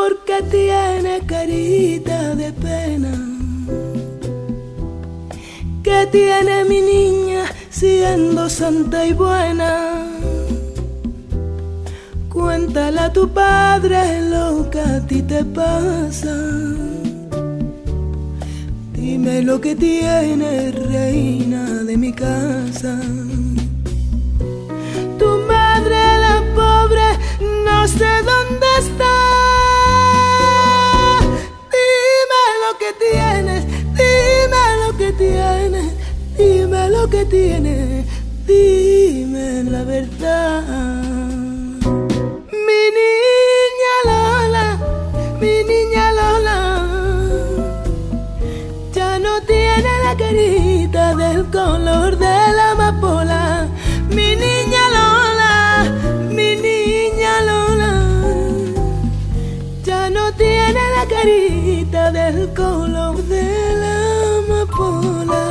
porque tiene carita de pena. ¿Qué tiene mi niña siendo santa y buena? Cuéntale a tu padre lo que a ti te pasa. Dime lo que tiene, reina de mi casa. Tu madre, la pobre, no sé dónde está. Dime lo que tienes, dime lo que tienes, dime lo que tienes, dime la verdad. Mi niña Lola, mi niña Lola, ya no tiene la carita del color de la amapola. Mi niña Lola, mi niña Lola, ya no tiene la carita del color de la amapola.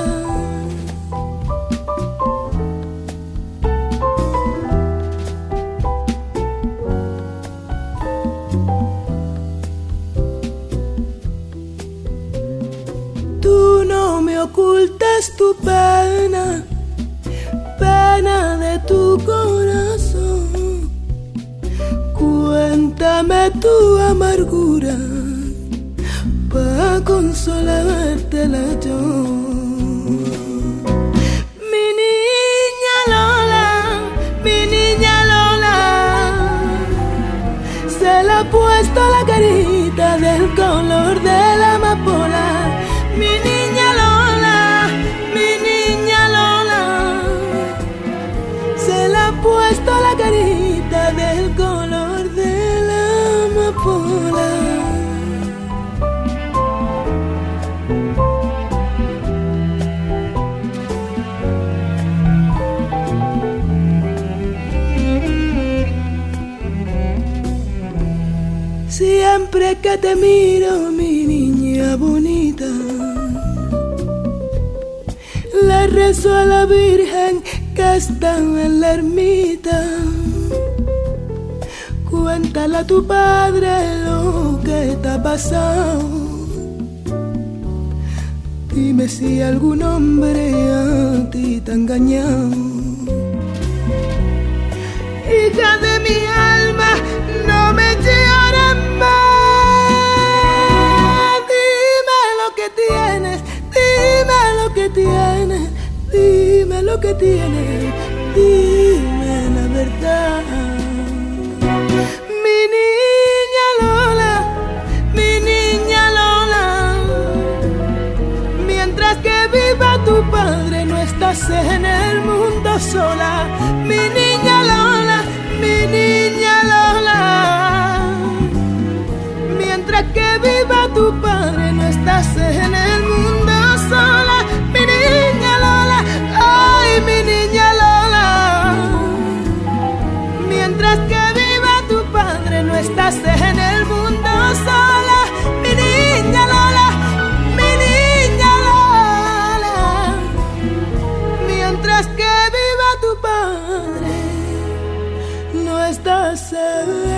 Tú no me ocultas tu pena, pena de tu corazón. Cuéntame tu amargura pa' consolártela yo. Mi niña Lola, mi niña Lola, se le ha puesto la carita del color de la amapola. Mi niña Lola, mi niña Lola, se le ha puesto la carita del color de la amapola. Siempre que te miro, mi niña bonita, le rezo a la Virgen que está en la ermita. Cuéntale a tu padre lo que te ha pasado. Dime si algún hombre a ti te ha engañado. Hija de mi alma, no me llores más. Dime lo que tienes, dime lo que tienes, dime lo que tienes, dime la verdad. Mi niña Lola, mi niña Lola, mientras que viva tu padre no estás en el mundo sola. Mi niña Lola, mi niña Lola, mientras que viva tu padre no estás en el mundo sola. Mi niña Lola, ay mi niña Lola, mientras que viva tu padre no estás en el mundo sola. Mi niña Lola, mi niña Lola, mientras que viva tu padre no estás en